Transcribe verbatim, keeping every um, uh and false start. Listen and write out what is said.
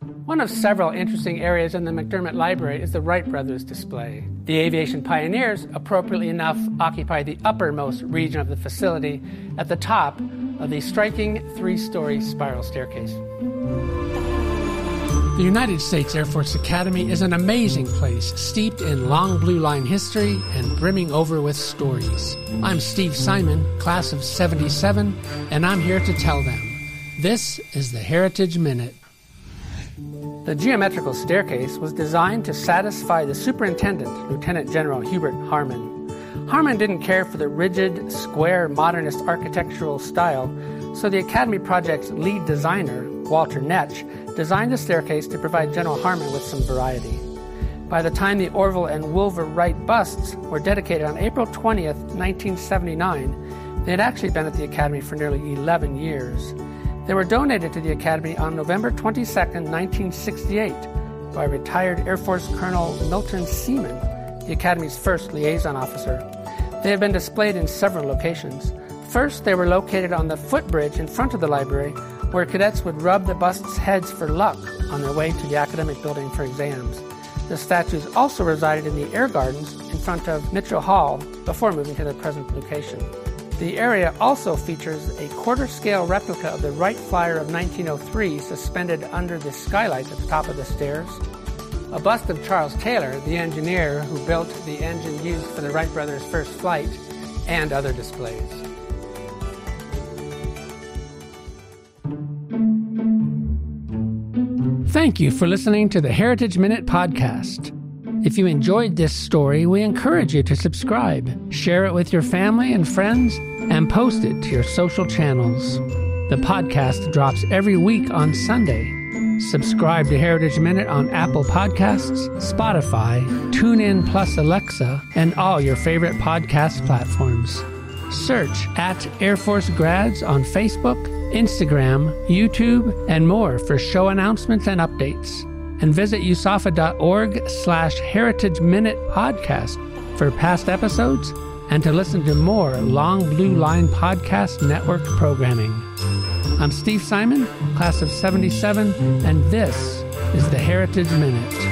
One of several interesting areas in the McDermott Library is the Wright Brothers display. The aviation pioneers, appropriately enough, occupy the uppermost region of the facility at the top of the striking three-story spiral staircase. The United States Air Force Academy is an amazing place, steeped in long blue line history and brimming over with stories. I'm Steve Simon, class of seventy-seven, and I'm here to tell them. This is the Heritage Minute. The geometrical staircase was designed to satisfy the superintendent, Lieutenant General Hubert Harmon. Harmon didn't care for the rigid, square, modernist architectural style, so the Academy project's lead designer, Walter Netsch, designed the staircase to provide General Harmon with some variety. By the time the Orville and Wilbur Wright busts were dedicated on April twentieth, nineteen seventy-nine, they had actually been at the Academy for nearly eleven years. They were donated to the Academy on November twenty-second, nineteen sixty-eight, by retired Air Force Colonel Milton Seaman, the Academy's first liaison officer. They have been displayed in several locations. First, they were located on the footbridge in front of the library, where cadets would rub the busts' heads for luck on their way to the academic building for exams. The statues also resided in the air gardens in front of Mitchell Hall before moving to their present location. The area also features a quarter-scale replica of the Wright Flyer of nineteen oh three suspended under the skylight at the top of the stairs, a bust of Charles Taylor, the engineer who built the engine used for the Wright brothers' first flight, and other displays. Thank you for listening to the Heritage Minute podcast. If you enjoyed this story, we encourage you to subscribe, share it with your family and friends, and post it to your social channels. The podcast drops every week on Sunday. Subscribe to Heritage Minute on Apple Podcasts, Spotify, TuneIn Plus Alexa, and all your favorite podcast platforms. Search at Air Force Grads on Facebook, Instagram, YouTube, and more for show announcements and updates. And visit U S A F A dot org slash Heritage Minute Podcast for past episodes and to listen to more Long Blue Line Podcast Network programming. I'm Steve Simon, class of seventy-seven, and this is the Heritage Minute.